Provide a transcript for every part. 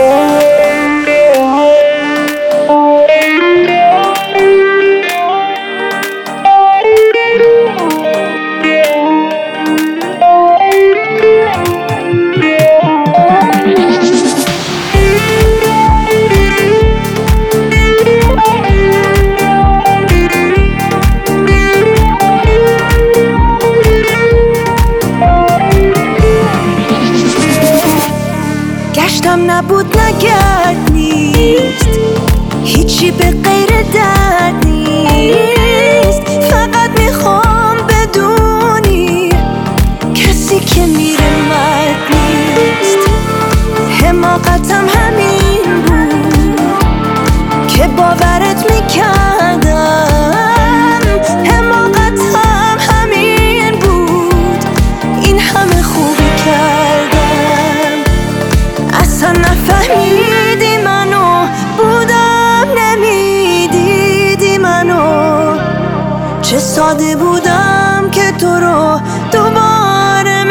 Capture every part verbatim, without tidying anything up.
گشتم نبود نگرد نیست، هیچی به غیر درد نیست. فقط میخوام بدونی کسی که میره مرد نیست. حماقتم همین بود که باورت میکردم، حماقتم همین بود این همه خوبی کردم. اصلا نفهمیدی منو، بودم نمیدیدی منو. چه ساده بودم که تو رو دوباره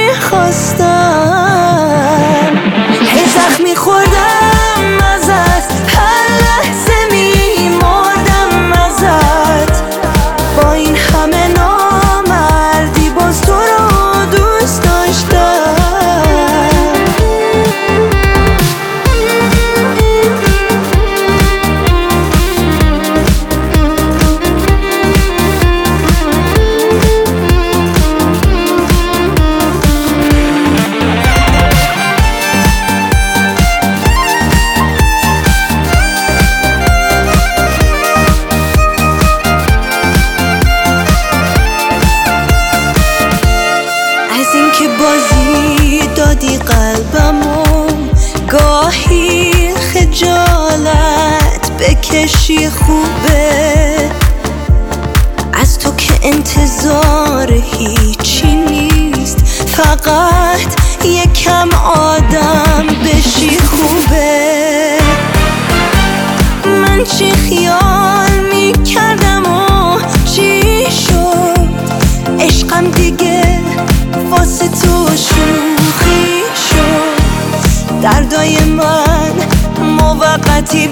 میخواستم. هی زخمی خوردم ازت، هر لحظه میمردم ازت. با این همه نامردی باز تو رو دوست داشتم. از این که بازی دادی قلبمو، گاهی خجالت بکشی خوبه. از تو که انتظار هیچی نیست، فقط یکم آدم بشی خوبه. من چی خیال میکردم و چی شد، عشقم دیگه واسه تو شوخی شد. دردای من موقتی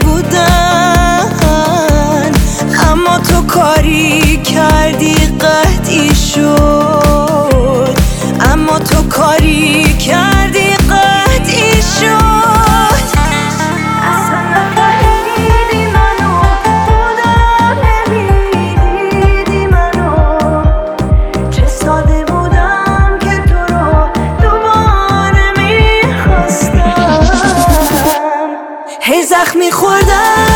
بودن، اما تو کاری کردی قطعی شد. اما تو کاری کردی قطعی شد. اصلا نفهمیدی منو، بودم نمیدیدی منو. چه ساده بودم که تو رو دوباره میخواستم. هی زخمی خوردم